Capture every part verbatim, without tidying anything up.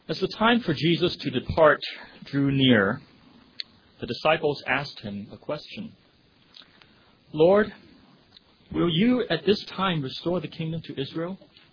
As the time for Jesus to depart drew near, the disciples asked him a question. Lord, will you at this time restore the kingdom to Israel?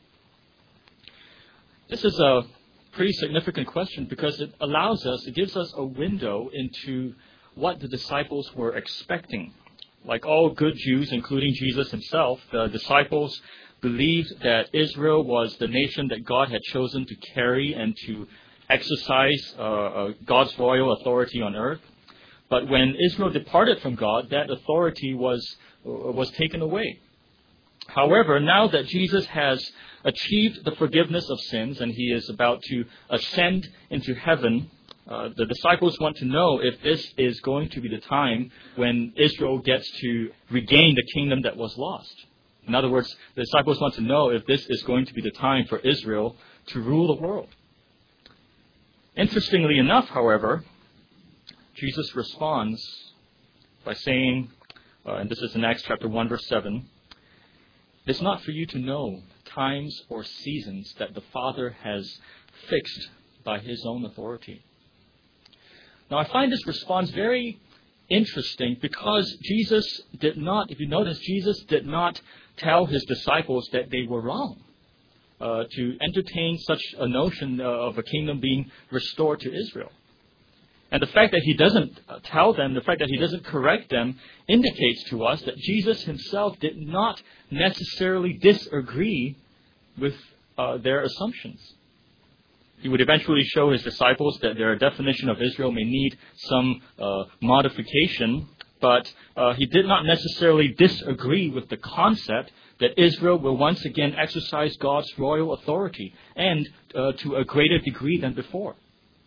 This is a pretty significant question because it allows us, it gives us a window into what the disciples were expecting. Like all good Jews, including Jesus himself, the disciples believed that Israel was the nation that God had chosen to carry and to exercise uh, uh, God's royal authority on earth. But when Israel departed from God, that authority was uh, was taken away. However, now that Jesus has achieved the forgiveness of sins and he is about to ascend into heaven, uh, the disciples want to know if this is going to be the time when Israel gets to regain the kingdom that was lost. In other words, the disciples want to know if this is going to be the time for Israel to rule the world. Interestingly enough, however, Jesus responds by saying, uh, and this is in Acts chapter one, verse seven, "It's not for you to know times or seasons that the Father has fixed by his own authority." Now, I find this response very interesting because Jesus did not, if you notice, Jesus did not tell his disciples that they were wrong uh, to entertain such a notion uh, of a kingdom being restored to Israel. And the fact that he doesn't tell them, the fact that he doesn't correct them, indicates to us that Jesus himself did not necessarily disagree with uh, their assumptions. He would eventually show his disciples that their definition of Israel may need some uh, modification, but uh, he did not necessarily disagree with the concept that Israel will once again exercise God's royal authority, and uh, to a greater degree than before.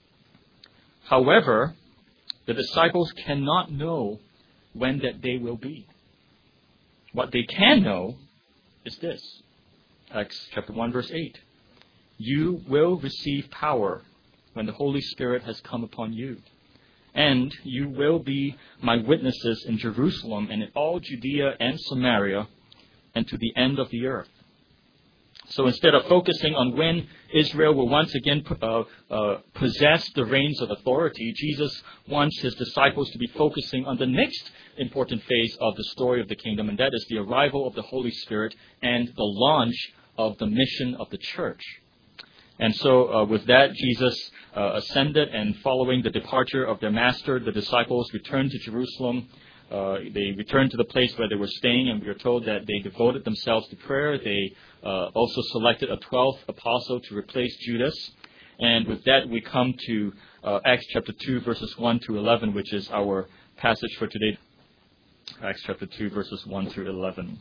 However, the disciples cannot know when that day will be. What they can know is this. Acts chapter one, verse eight. "You will receive power when the Holy Spirit has come upon you. And you will be my witnesses in Jerusalem and in all Judea and Samaria and to the end of the earth." So instead of focusing on when Israel will once again uh, uh, possess the reins of authority, Jesus wants his disciples to be focusing on the next important phase of the story of the kingdom, and that is the arrival of the Holy Spirit and the launch of the mission of the church. And so uh, with that, Jesus uh, ascended, and following the departure of their master, the disciples returned to Jerusalem. Uh, they returned to the place where they were staying, and we are told that they devoted themselves to prayer. They uh, also selected a twelfth apostle to replace Judas. And with that, we come to uh, Acts chapter two, verses one through eleven, which is our passage for today. Acts chapter two, verses one through eleven.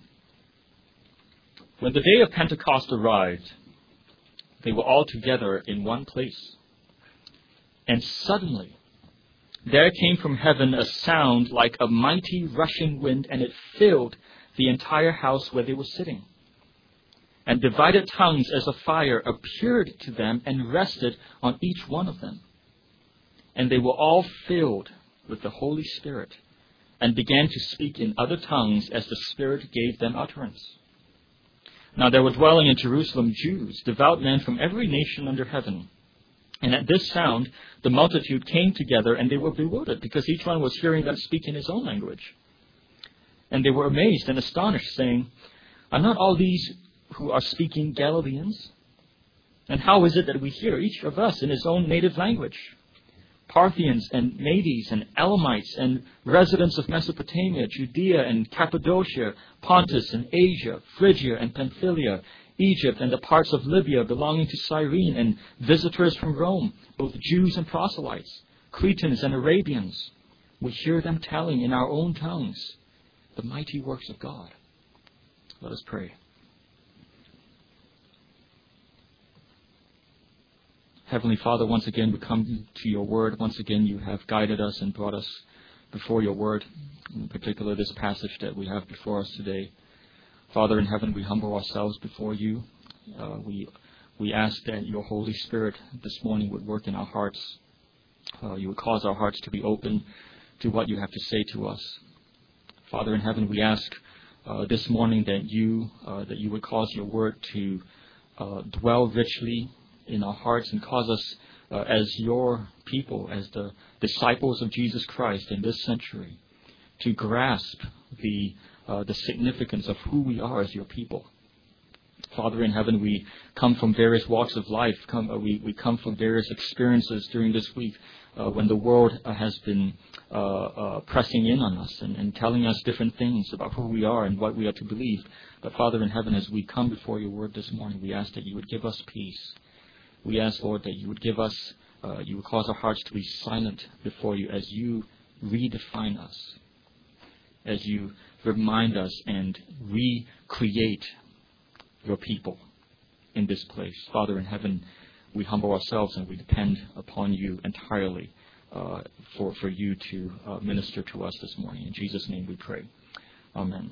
"When the day of Pentecost arrived, they were all together in one place. And suddenly, there came from heaven a sound like a mighty rushing wind, and it filled the entire house where they were sitting. And divided tongues as of fire appeared to them and rested on each one of them. And they were all filled with the Holy Spirit and began to speak in other tongues as the Spirit gave them utterance. Now there were dwelling in Jerusalem Jews, devout men from every nation under heaven. And at this sound, the multitude came together, and they were bewildered, because each one was hearing them speak in his own language. And they were amazed and astonished, saying, 'Are not all these who are speaking Galileans? And how is it that we hear, each of us, in his own native language? Parthians and Medes and Elamites and residents of Mesopotamia, Judea and Cappadocia, Pontus and Asia, Phrygia and Pamphylia, Egypt and the parts of Libya belonging to Cyrene, and visitors from Rome, both Jews and proselytes, Cretans and Arabians. We hear them telling in our own tongues the mighty works of God.'" Let us pray. Heavenly Father, once again we come to your word. Once again you have guided us and brought us before your word, in particular this passage that we have before us today. Father in heaven, we humble ourselves before you. Uh, we we ask that your Holy Spirit this morning would work in our hearts. Uh, you would cause our hearts to be open to what you have to say to us. Father in heaven, we ask uh, this morning that you uh, that you would cause your word to uh, dwell richly in our hearts and cause us uh, as your people, as the disciples of Jesus Christ in this century, to grasp the uh, the significance of who we are as your people. Father in heaven, we come from various walks of life. Come, uh, we, we come from various experiences during this week uh, when the world uh, has been uh, uh, pressing in on us and, and telling us different things about who we are and what we are to believe. But Father in heaven, as we come before your word this morning, we ask that you would give us peace. We ask, Lord, that you would give us, uh, you would cause our hearts to be silent before you as you redefine us, as you remind us and recreate your people in this place. Father in heaven, we humble ourselves and we depend upon you entirely uh, for, for you to uh, minister to us this morning. In Jesus' name we pray. Amen.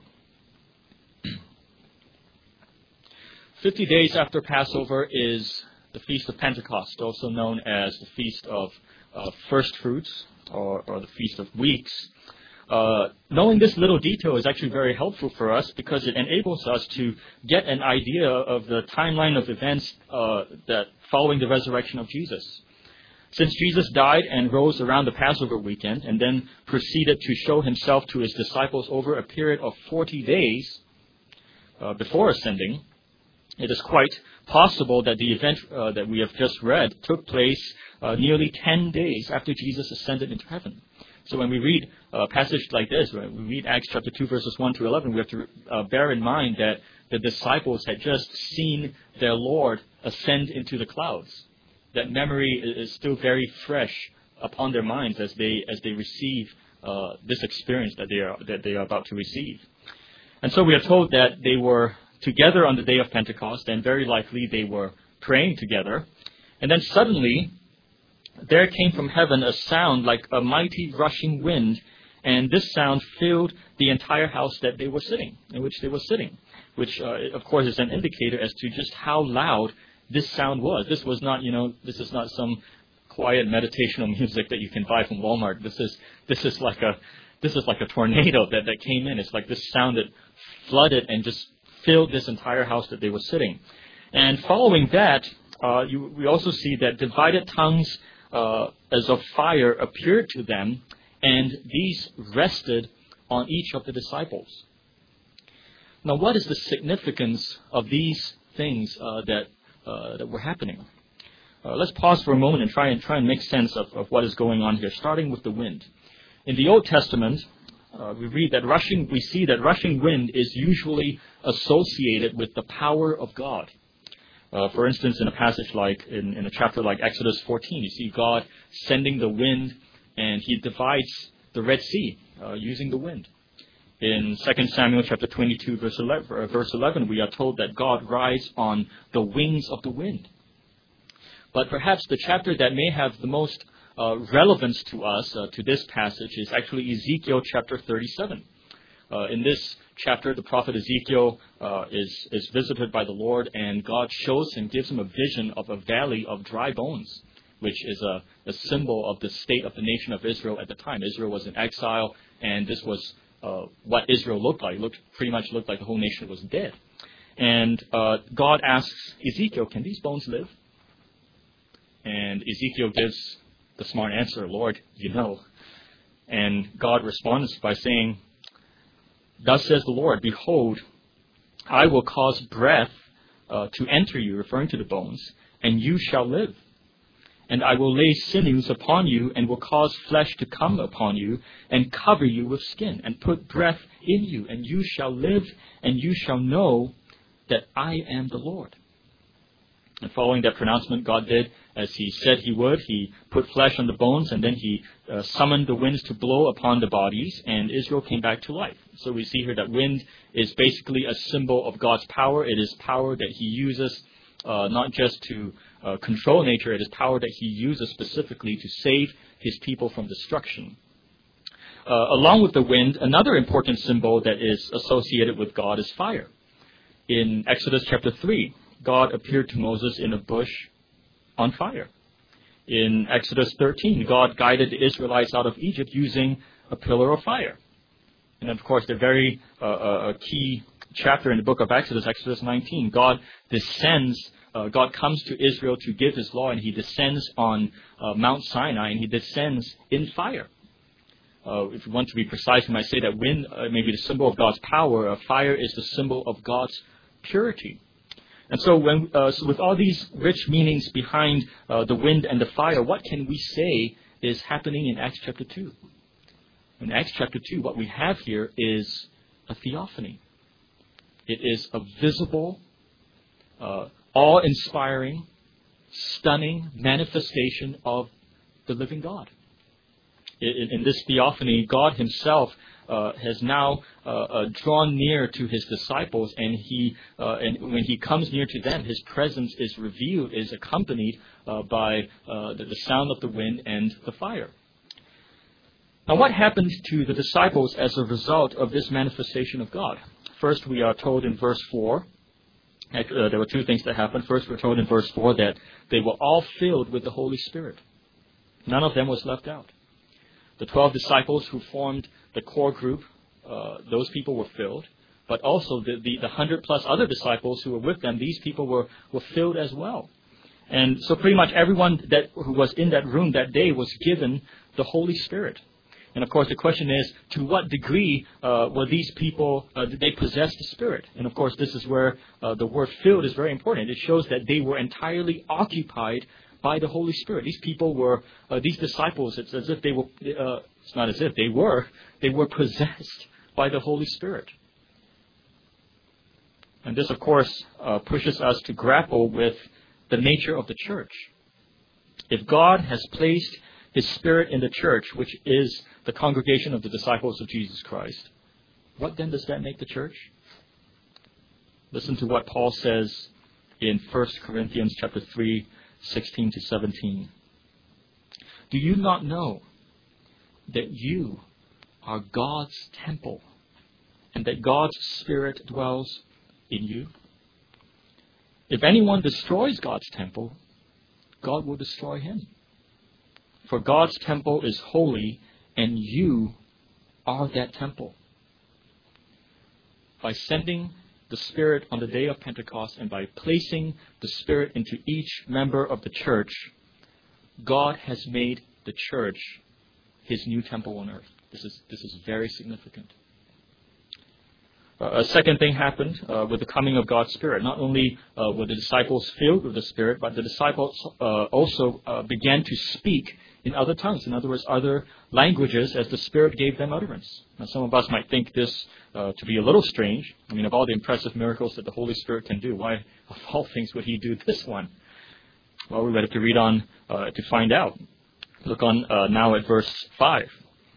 Fifty days after Passover is the Feast of Pentecost, also known as the Feast of uh, First Fruits or, or the Feast of Weeks. Uh, knowing this little detail is actually very helpful for us because it enables us to get an idea of the timeline of events uh, that following the resurrection of Jesus. Since Jesus died and rose around the Passover weekend and then proceeded to show himself to his disciples over a period of forty days uh, before ascending, it is quite possible that the event uh, that we have just read took place uh, nearly ten days after Jesus ascended into heaven. So when we read a passage like this, when we read Acts chapter two, verses one to eleven, we have to uh, bear in mind that the disciples had just seen their Lord ascend into the clouds. That memory is still very fresh upon their minds as they as they receive uh, this experience that they are that they are about to receive. And so we are told that they were together on the day of Pentecost, and very likely they were praying together. And then suddenly, there came from heaven a sound like a mighty rushing wind, and this sound filled the entire house that they were sitting, in which they were sitting, which, uh, of course, is an indicator as to just how loud this sound was. This was not, you know, this is not some quiet meditational music that you can buy from Walmart. This is this is like a this is like a tornado that, that came in. It's like this sound that flooded and just filled this entire house that they were sitting. And following that, uh, you, we also see that divided tongues Uh, as of fire appeared to them, and these rested on each of the disciples. Now, what is the significance of these things uh, that uh, that were happening? Uh, let's pause for a moment and try and try and make sense of, of what is going on here. Starting with the wind. In the Old Testament, uh, we read that rushing. We see that rushing wind is usually associated with the power of God. Uh, for instance, in a passage like, in, in a chapter like Exodus fourteen, you see God sending the wind, and he divides the Red Sea uh, using the wind. In Second Samuel chapter twenty-two, verse eleven, uh, verse eleven, we are told that God rides on the wings of the wind. But perhaps the chapter that may have the most uh, relevance to us, uh, to this passage, is actually Ezekiel chapter thirty-seven. Uh, in this chapter, the prophet Ezekiel uh, is, is visited by the Lord, and God shows him, gives him a vision of a valley of dry bones, which is a, a symbol of the state of the nation of Israel at the time. Israel was in exile, and this was uh, what Israel looked like. It looked, pretty much looked like the whole nation was dead. And uh, God asks Ezekiel, can these bones live? And Ezekiel gives the smart answer, Lord, you know. And God responds by saying, thus says the Lord, behold, I will cause breath uh, to enter you, referring to the bones, and you shall live. And I will lay sinews upon you, and will cause flesh to come upon you, and cover you with skin, and put breath in you, and you shall live, and you shall know that I am the Lord. And following that pronouncement, God did as he said he would. He put flesh on the bones, and then he uh, summoned the winds to blow upon the bodies, and Israel came back to life. So we see here that wind is basically a symbol of God's power. It is power that he uses uh, not just to uh, control nature, it is power that he uses specifically to save his people from destruction. Uh, along with the wind, another important symbol that is associated with God is fire. In Exodus chapter three, God appeared to Moses in a bush on fire. In Exodus thirteen, God guided the Israelites out of Egypt using a pillar of fire. And of course, the very uh, uh, key chapter in the book of Exodus, Exodus nineteen, God descends uh, God comes to Israel to give His law, and He descends on uh, Mount Sinai, and He descends in fire. Uh, if you want to be precise, we might say that wind uh, may be the symbol of God's power. Uh, fire is the symbol of God's purity. And so, when uh, so with all these rich meanings behind uh, the wind and the fire, what can we say is happening in Acts chapter two? In Acts chapter two, what we have here is a theophany. It is a visible, uh, awe-inspiring, stunning manifestation of the living God. In, in this theophany, God Himself uh, has now uh, uh, drawn near to His disciples, and He, uh, and when He comes near to them, His presence is revealed, is accompanied uh, by uh, the, the sound of the wind and the fire. Now, what happened to the disciples as a result of this manifestation of God? First, we are told in verse four, uh, there were two things that happened. First, we're told in verse four that they were all filled with the Holy Spirit. None of them was left out. The twelve disciples who formed the core group, uh, those people were filled. But also the, the, the hundred plus other disciples who were with them, these people were, were filled as well. And so pretty much everyone that who was in that room that day was given the Holy Spirit. And of course, the question is, to what degree uh, were these people, uh, did they possess the Spirit? And of course, this is where uh, the word filled is very important. It shows that they were entirely occupied by the Holy Spirit. These people were, uh, these disciples, it's as if they were, uh, it's not as if, they were, they were possessed by the Holy Spirit. And this, of course, uh, pushes us to grapple with the nature of the church. If God has placed His Spirit in the church, which is the congregation of the disciples of Jesus Christ, what then does that make the church? Listen to what Paul says in First Corinthians chapter three, sixteen to seventeen. Do you not know that you are God's temple and that God's Spirit dwells in you? If anyone destroys God's temple, God will destroy him. For God's temple is holy, and you are that temple. By sending the Spirit on the day of Pentecost and by placing the Spirit into each member of the church, God has made the church His new temple on earth. This is, this is very significant. Uh, a second thing happened uh, with the coming of God's Spirit. Not only uh, were the disciples filled with the Spirit, but the disciples uh, also uh, began to speak in other tongues. In other words, other languages as the Spirit gave them utterance. Now, some of us might think this uh, to be a little strange. I mean, of all the impressive miracles that the Holy Spirit can do, why, of all things, would He do this one? Well, we would have to read on uh, to find out. Look on uh, now at verse five.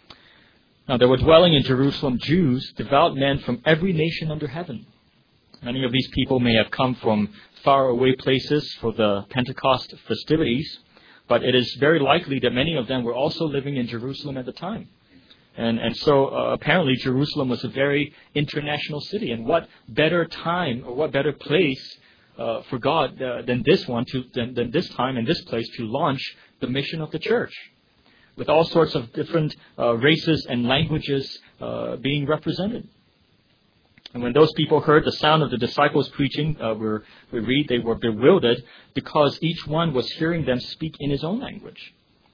Now, there were dwelling in Jerusalem Jews, devout men from every nation under heaven. Many of these people may have come from faraway places for the Pentecost festivities, but it is very likely that many of them were also living in Jerusalem at the time. And, and so uh, apparently Jerusalem was a very international city. And what better time or what better place uh, for God uh, than this one, to, than, than this time and this place to launch the mission of the church, with all sorts of different uh, races and languages uh, being represented. And when those people heard the sound of the disciples preaching, uh, we're, we read they were bewildered because each one was hearing them speak in his own language.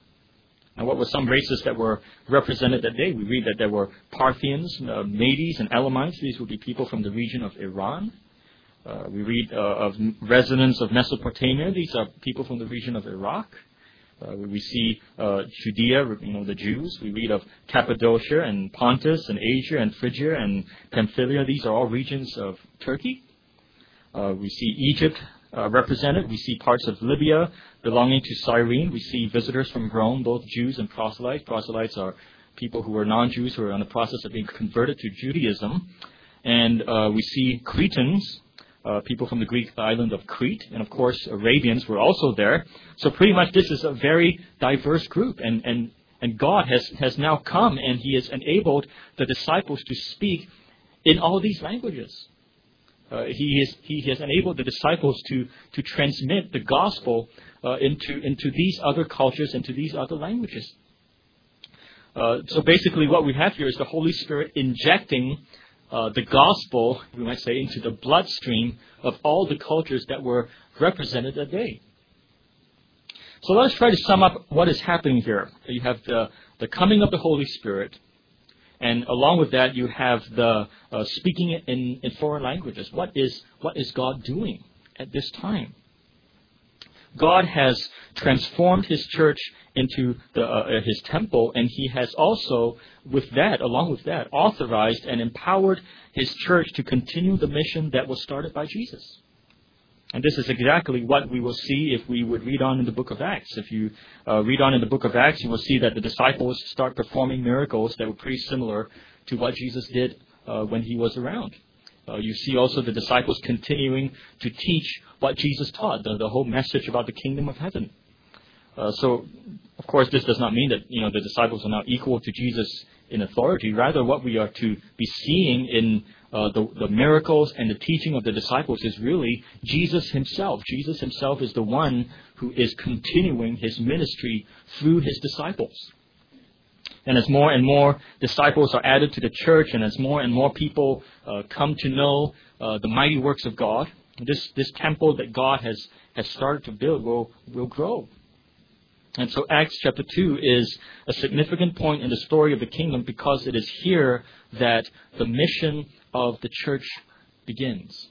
And what were some races that were represented that day? We read that there were Parthians, uh, Medes, and Elamites. These would be people from the region of Iran. Uh, we read uh, of residents of Mesopotamia. These are people from the region of Iraq. Uh, we see uh, Judea, you know, the Jews. We read of Cappadocia and Pontus and Asia and Phrygia and Pamphylia. These are all regions of Turkey. Uh, we see Egypt uh, represented. We see parts of Libya belonging to Cyrene. We see visitors from Rome, both Jews and proselytes. Proselytes are people who are non-Jews who are in the process of being converted to Judaism. And uh, we see Cretans, Uh, people from the Greek island of Crete, and of course Arabians were also there. So pretty much this is a very diverse group, and, and, and God has, has now come and He has enabled the disciples to speak in all these languages. Uh, he, is, he has enabled the disciples to, to transmit the gospel uh, into, into these other cultures, into these other languages. Uh, so basically what we have here is the Holy Spirit injecting uh, the gospel, we might say, into the bloodstream of all the cultures that were represented that day. So let's try to sum up what is happening here. You have the, the coming of the Holy Spirit, and along with that, you have the uh, speaking in, in foreign languages. What is what is God doing at this time? God has transformed His church into the, uh, His temple, and He has also, with that, along with that, authorized and empowered His church to continue the mission that was started by Jesus. And this is exactly what we will see if we would read on in the book of Acts. If you uh, read on in the book of Acts, you will see that the disciples start performing miracles that were pretty similar to what Jesus did uh, when He was around. Uh, you see also the disciples continuing to teach what Jesus taught, the, the whole message about the kingdom of heaven. Uh, so, of course, this does not mean that you know the disciples are now equal to Jesus in authority. Rather, what we are to be seeing in uh, the, the miracles and the teaching of the disciples is really Jesus Himself. Jesus Himself is the one who is continuing His ministry through His disciples. And as more and more disciples are added to the church, and as more and more people uh, come to know uh, the mighty works of God, this this temple that God has, has started to build will, will grow. And so Acts chapter two is a significant point in the story of the kingdom, because it is here that the mission of the church begins.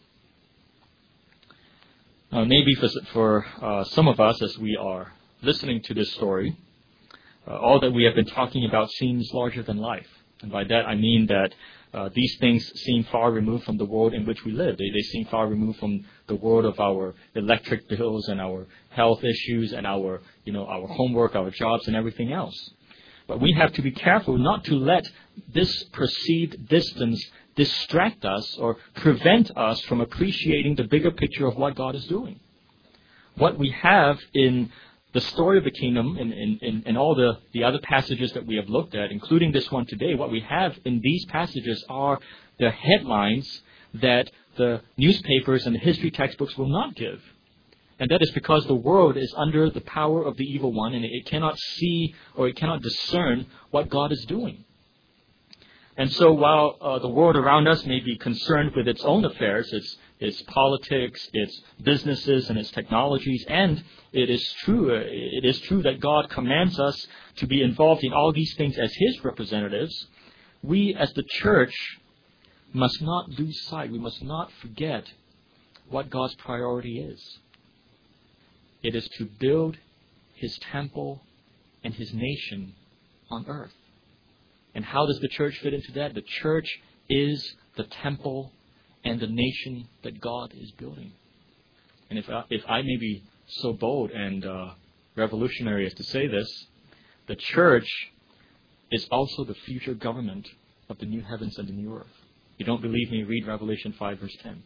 Uh, maybe for, for uh, some of us, as we are listening to this story, Uh, all that we have been talking about seems larger than life. And by that I mean that uh, these things seem far removed from the world in which we live. They, they seem far removed from the world of our electric bills and our health issues and our, you know, our homework, our jobs, and everything else. But we have to be careful not to let this perceived distance distract us or prevent us from appreciating the bigger picture of what God is doing. What we have in the story of the kingdom and, and, and, and all the, the other passages that we have looked at, including this one today, what we have in these passages are the headlines that the newspapers and the history textbooks will not give. And that is because the world is under the power of the evil one, and it cannot see or it cannot discern what God is doing. And so while uh, the world around us may be concerned with its own affairs, its its politics, its businesses, and its technologies, and it is true, it is true that God commands us to be involved in all these things as His representatives, we as the church must not lose sight, we must not forget what God's priority is. It is to build His temple and His nation on earth. And how does the church fit into that? The church is the temple and the nation that God is building. And if I, if I may be so bold and uh, revolutionary as to say this, the church is also the future government of the new heavens and the new earth. If you don't believe me, read Revelation five verse ten.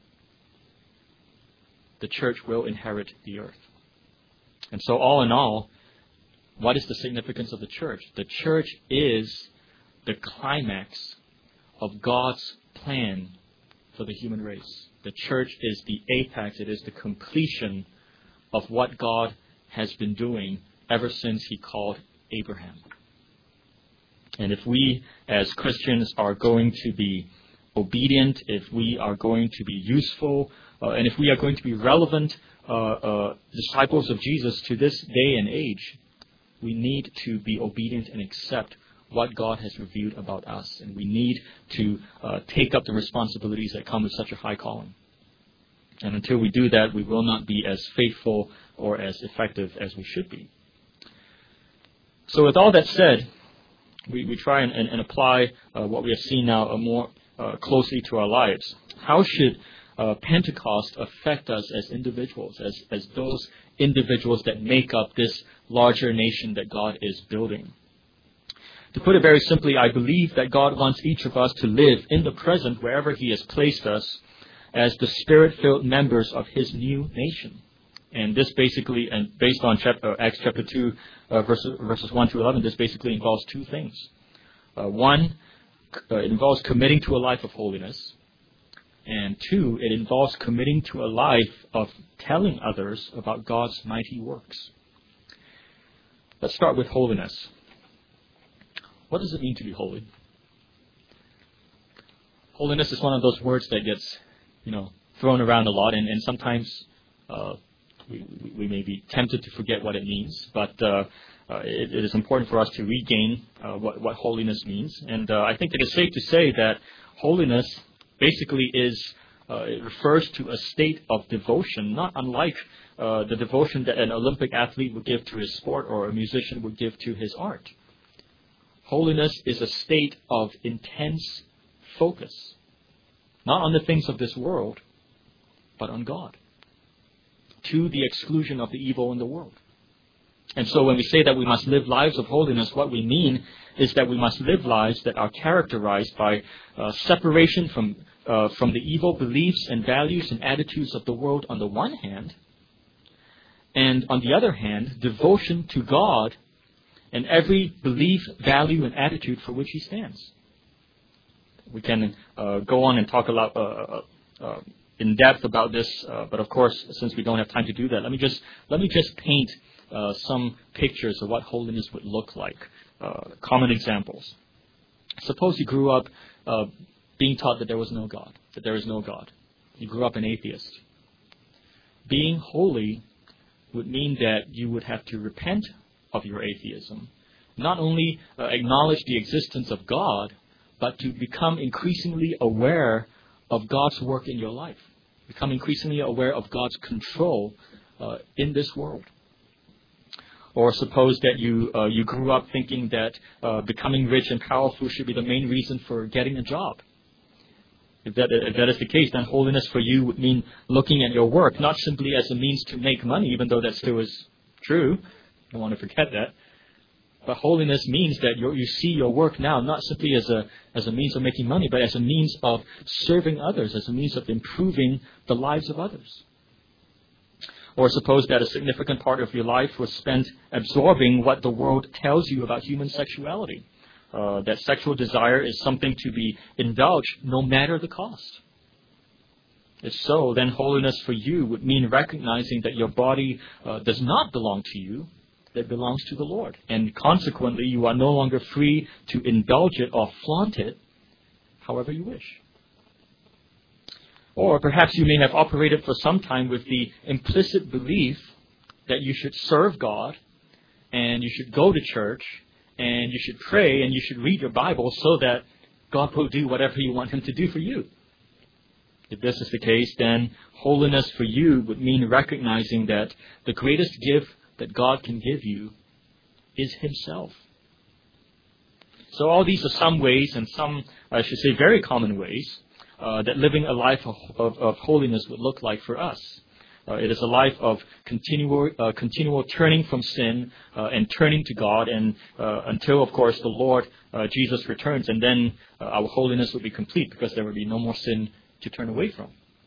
The church will inherit the earth. And so all in all, what is the significance of the church? The church is the climax of God's plan for the human race. The church is the apex, it is the completion of what God has been doing ever since He called Abraham. And if we as Christians are going to be obedient, if we are going to be useful, uh, and if we are going to be relevant uh, uh, disciples of Jesus to this day and age, we need to be obedient and accept what God has revealed about us. And we need to uh, take up the responsibilities that come with such a high calling. And until we do that, we will not be as faithful or as effective as we should be. So with all that said, we, we try and, and, and apply uh, what we have seen now uh, more uh, closely to our lives. How should uh, Pentecost affect us as individuals, as, as those individuals that make up this larger nation that God is building? To put it very simply, I believe that God wants each of us to live in the present, wherever He has placed us, as the Spirit-filled members of His new nation. And this basically, and based on chapter, uh, Acts chapter two, uh, verses, verses one to eleven, this basically involves two things. Uh, one, uh, it involves committing to a life of holiness. And two, it involves committing to a life of telling others about God's mighty works. Let's start with holiness. What does it mean to be holy? holiness is one of those words that gets, you know, thrown around a lot, and, and sometimes uh, we, we may be tempted to forget what it means. But uh, uh, it, it is important for us to regain uh, what, what holiness means. And uh, I think it is safe to say that holiness basically is, uh, it refers to a state of devotion, not unlike uh, the devotion that an Olympic athlete would give to his sport or a musician would give to his art. Holiness is a state of intense focus, not on the things of this world, but on God, to the exclusion of the evil in the world. And so when we say that we must live lives of holiness, what we mean is that we must live lives that are characterized by uh, separation from uh, from the evil beliefs and values and attitudes of the world on the one hand, and on the other hand, devotion to God and every belief, value, and attitude for which He stands. We can uh, go on and talk a lot uh, uh, uh, in depth about this, uh, but of course, since we don't have time to do that, let me just let me just paint uh, some pictures of what holiness would look like. Uh, common examples. Suppose you grew up uh, being taught that there was no God, that there is no God. You grew up an atheist. Being holy would mean that you would have to repent of your atheism, not only uh, acknowledge the existence of God, but to become increasingly aware of God's work in your life, become increasingly aware of God's control uh, in this world. Or suppose that you uh, you grew up thinking that uh, becoming rich and powerful should be the main reason for getting a job. If that, if that is the case, then holiness for you would mean looking at your work not simply as a means to make money, even though that still is true. I don't want to forget that. But holiness means that you you see your work now not simply as a as a means of making money, but as a means of serving others, as a means of improving the lives of others. Or suppose that a significant part of your life was spent absorbing what the world tells you about human sexuality. Uh, that sexual desire is something to be indulged no matter the cost. If so, then holiness for you would mean recognizing that your body uh, does not belong to you, that belongs to the Lord. And consequently, you are no longer free to indulge it or flaunt it however you wish. Or perhaps you may have operated for some time with the implicit belief that you should serve God and you should go to church and you should pray and you should read your Bible so that God will do whatever you want Him to do for you. If this is the case, then holiness for you would mean recognizing that the greatest gift that God can give you is Himself. So all these are some ways, and some, I should say, very common ways, uh, that living a life of, of, of holiness would look like for us. Uh, it is a life of continual, uh, continual turning from sin uh, and turning to God, and uh, until, of course, the Lord uh, Jesus returns, and then uh, our holiness will be complete because there will be no more sin to turn away from.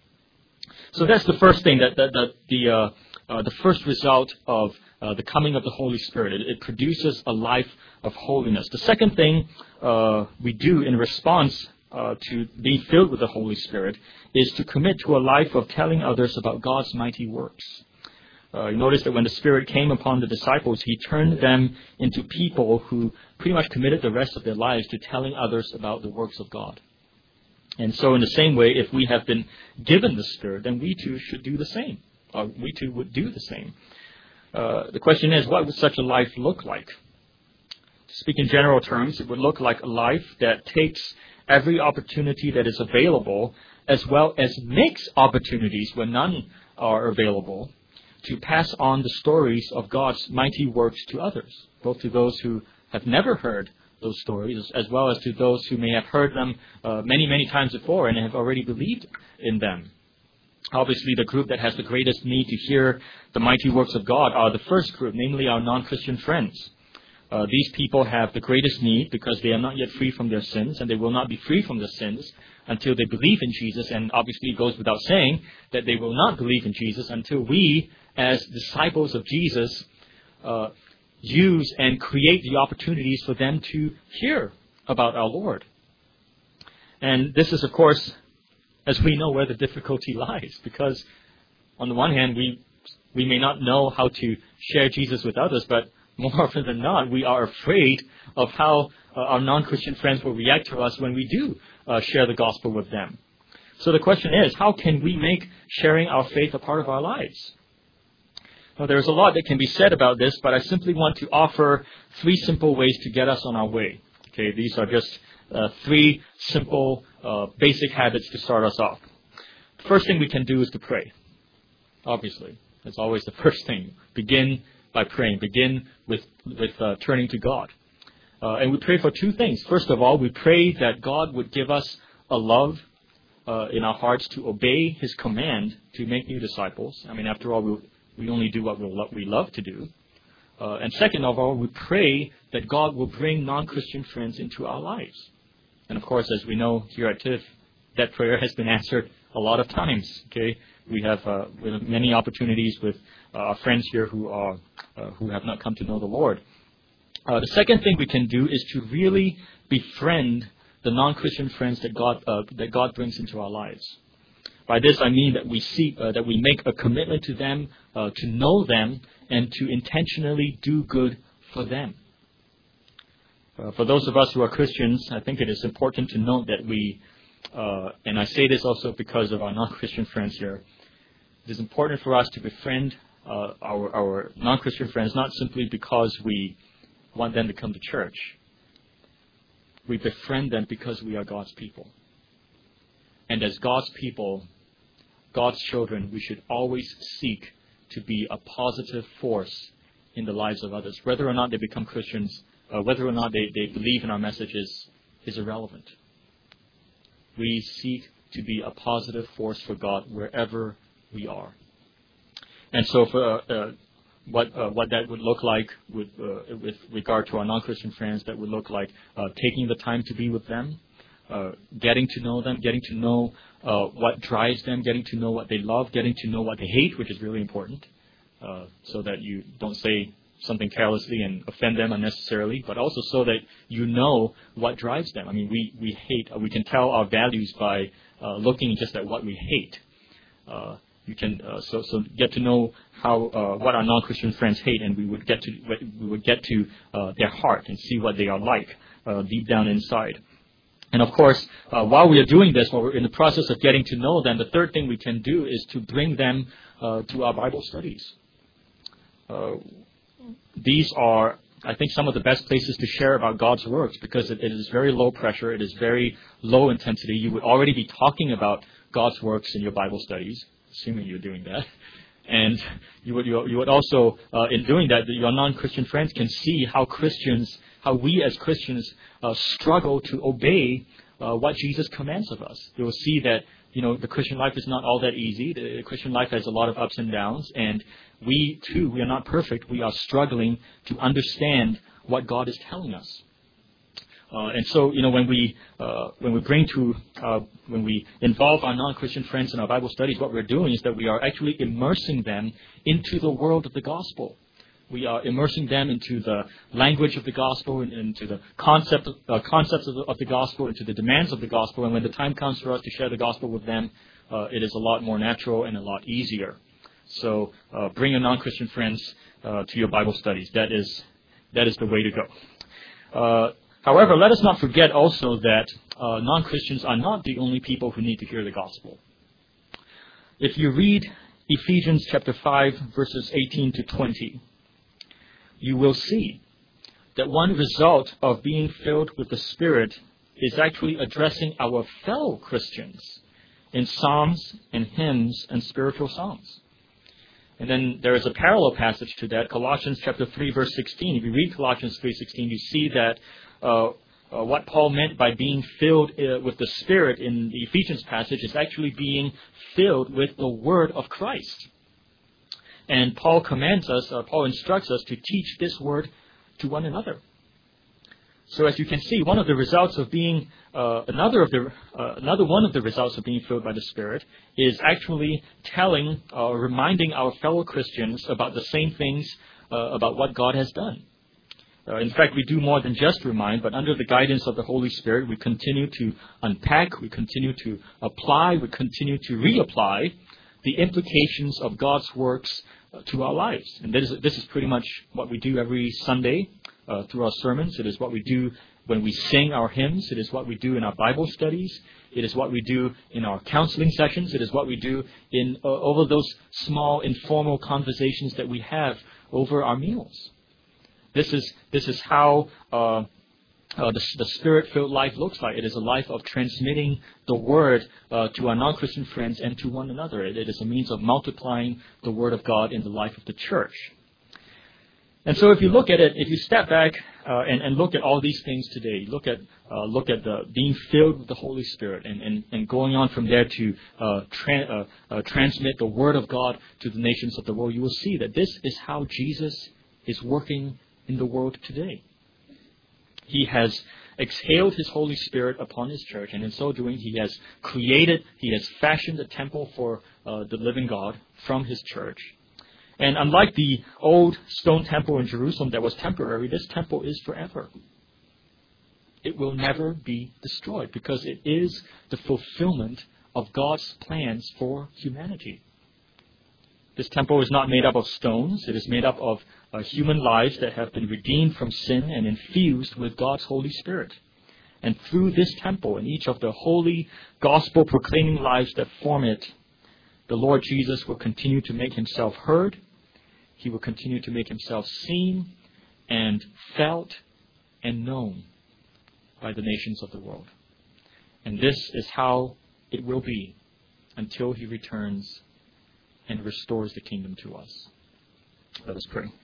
So that's the first thing, that, that, that the uh, uh, the first result of uh, the coming of the Holy Spirit. It, it produces a life of holiness. The second thing uh, we do in response uh, to being filled with the Holy Spirit is to commit to a life of telling others about God's mighty works. Uh, you notice that when the Spirit came upon the disciples, He turned them into people who pretty much committed the rest of their lives to telling others about the works of God. And so in the same way, if we have been given the Spirit, then we too should do the same. Or we too would do the same. Uh, the question is, what would such a life look like? To speak in general terms, it would look like a life that takes every opportunity that is available, as well as makes opportunities when none are available, to pass on the stories of God's mighty works to others, both to those who have never heard those stories, as well as to those who may have heard them uh, many, many times before and have already believed in them. Obviously, the group that has the greatest need to hear the mighty works of God are the first group, namely our non-Christian friends. Uh, these people have the greatest need because they are not yet free from their sins, and they will not be free from their sins until they believe in Jesus. And obviously, it goes without saying that they will not believe in Jesus until we, as disciples of Jesus, uh, use and create the opportunities for them to hear about our Lord. And this is, of course, as we know, where the difficulty lies, because on the one hand, we we may not know how to share Jesus with others, but more often than not, we are afraid of how uh, our non-Christian friends will react to us when we do uh, share the gospel with them. So the question is, how can we make sharing our faith a part of our lives? Now, there's a lot that can be said about this, but I simply want to offer three simple ways to get us on our way. Okay, these are just uh, three simple, uh, basic habits to start us off. The first thing we can do is to pray. Obviously, that's always the first thing. Begin by praying. Begin with with uh, turning to God. Uh, and we pray for two things. First of all, we pray that God would give us a love uh, in our hearts to obey His command to make new disciples. I mean, after all, we we only do what we lo- we love to do. Uh, and second of all, we pray that God will bring non-Christian friends into our lives. And of course, as we know here at T I F, that prayer has been answered a lot of times. Okay, we have, uh, we have many opportunities with uh, our friends here who are uh, who have not come to know the Lord. Uh, the second thing we can do is to really befriend the non-Christian friends that God uh, that God brings into our lives. By this, I mean that we seek uh, that we make a commitment to them, uh, to know them, and to intentionally do good for them. Uh, for those of us who are Christians, I think it is important to note that we, uh, and I say this also because of our non-Christian friends here, it is important for us to befriend uh, our, our non-Christian friends, not simply because we want them to come to church. We befriend them because we are God's people. And as God's people, God's children, we should always seek to be a positive force in the lives of others. Whether or not they become Christians, uh, whether or not they, they believe in our messages is irrelevant. We seek to be a positive force for God wherever we are. And so for uh, what uh, what that would look like with, uh, with regard to our non-Christian friends, that would look like uh, taking the time to be with them, Uh, getting to know them, getting to know uh, what drives them, getting to know what they love, getting to know what they hate, which is really important, uh, so that you don't say something carelessly and offend them unnecessarily, but also so that you know what drives them. I mean, we, we hate, uh, we can tell our values by uh, looking just at what we hate. Uh, you can uh, so so get to know how uh, what our non-Christian friends hate, and we would get to we would get to uh, their heart and see what they are like uh, deep down inside. And of course, uh, while we are doing this, while we're in the process of getting to know them, the third thing we can do is to bring them uh, to our Bible studies. Uh, these are, I think, some of the best places to share about God's works because it, it is very low pressure, it is very low intensity. You would already be talking about God's works in your Bible studies, assuming you're doing that. And you would you, you would also, uh, in doing that, your non-Christian friends can see how Christians, how we as Christians uh, struggle to obey uh, what Jesus commands of us. They will see that, you know, the Christian life is not all that easy. The Christian life has a lot of ups and downs, and we too, we are not perfect. We are struggling to understand what God is telling us. Uh, and so, you know, when we uh, when we bring to uh, when we involve our non-Christian friends in our Bible studies, what we're doing is that we are actually immersing them into the world of the gospel. We are immersing them into the language of the gospel, and into the concept of, uh, concepts of the, of the gospel, into the demands of the gospel. And when the time comes for us to share the gospel with them, uh, it is a lot more natural and a lot easier. So, uh, bring your non-Christian friends uh, to your Bible studies. That is that is the way to go. Uh, However, let us not forget also that uh, non-Christians are not the only people who need to hear the gospel. If you read Ephesians chapter five, verses eighteen to twenty, you will see that one result of being filled with the Spirit is actually addressing our fellow Christians in psalms and hymns and spiritual songs. And then there is a parallel passage to that, Colossians chapter three, verse sixteen. If you read Colossians three sixteen, you see that Uh, uh, what Paul meant by being filled uh, with the Spirit in the Ephesians passage is actually being filled with the Word of Christ. And Paul commands us, or Paul instructs us to teach this Word to one another. So as you can see, one of the results of being, uh, another of the, uh, another one of the results of being filled by the Spirit is actually telling, or uh, reminding our fellow Christians about the same things uh, about what God has done. Uh, in fact, we do more than just remind, but under the guidance of the Holy Spirit, we continue to unpack, we continue to apply, we continue to reapply the implications of God's works uh, to our lives. And this is, this is pretty much what we do every Sunday uh, through our sermons. It is what we do when we sing our hymns. It is what we do in our Bible studies. It is what we do in our counseling sessions. It is what we do in uh, over those small informal conversations that we have over our meals. This is this is how uh, uh, the, the Spirit-filled life looks like. It is a life of transmitting the Word uh, to our non-Christian friends and to one another. It, it is a means of multiplying the Word of God in the life of the church. And so if you look at it, if you step back uh, and, and look at all these things today, look at uh, look at the being filled with the Holy Spirit and, and, and going on from there to uh, tra- uh, uh, transmit the Word of God to the nations of the world, you will see that this is how Jesus is working in the world today. He has exhaled His Holy Spirit upon His church, and in so doing He has created, He has fashioned a temple for uh, the living God from His church. And unlike the old stone temple in Jerusalem that was temporary, this temple is forever. It will never be destroyed because it is the fulfillment of God's plans for humanity. This temple is not made up of stones. It is made up of uh, human lives that have been redeemed from sin and infused with God's Holy Spirit. And through this temple and each of the holy gospel-proclaiming lives that form it, the Lord Jesus will continue to make Himself heard. He will continue to make Himself seen and felt and known by the nations of the world. And this is how it will be until He returns and restores the kingdom to us. Let us pray.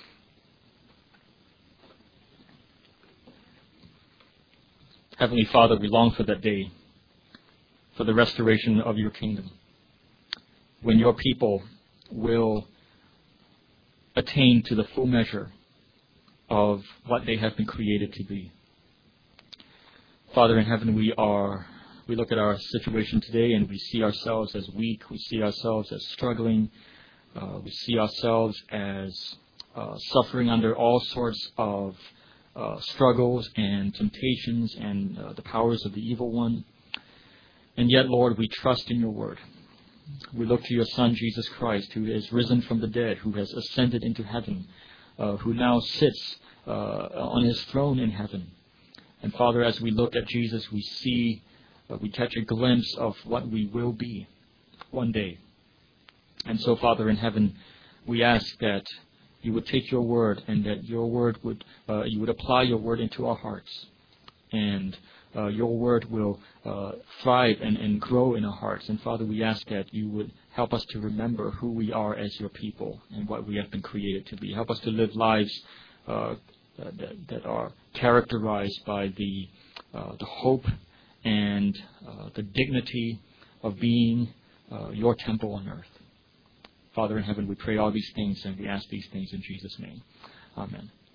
Heavenly Father, we long for that day, for the restoration of Your kingdom, when Your people will attain to the full measure of what they have been created to be. Father in heaven, we are we look at our situation today and we see ourselves as weak, we see ourselves as struggling, uh, we see ourselves as uh, suffering under all sorts of uh, struggles and temptations and uh, the powers of the evil one. And yet, Lord, we trust in Your word. We look to Your Son, Jesus Christ, who is risen from the dead, who has ascended into heaven, uh, who now sits uh, on His throne in heaven. And Father, as we look at Jesus, we see, uh, we catch a glimpse of what we will be one day. And so, Father in heaven, we ask that You would take Your word and that Your word would, uh, You would apply Your word into our hearts. And Uh, Your word will uh, thrive and, and grow in our hearts. And Father, we ask that You would help us to remember who we are as Your people and what we have been created to be. Help us to live lives uh, that, that are characterized by the uh, the hope and uh, the dignity of being uh, Your temple on earth. Father in heaven, we pray all these things and we ask these things in Jesus' name. Amen.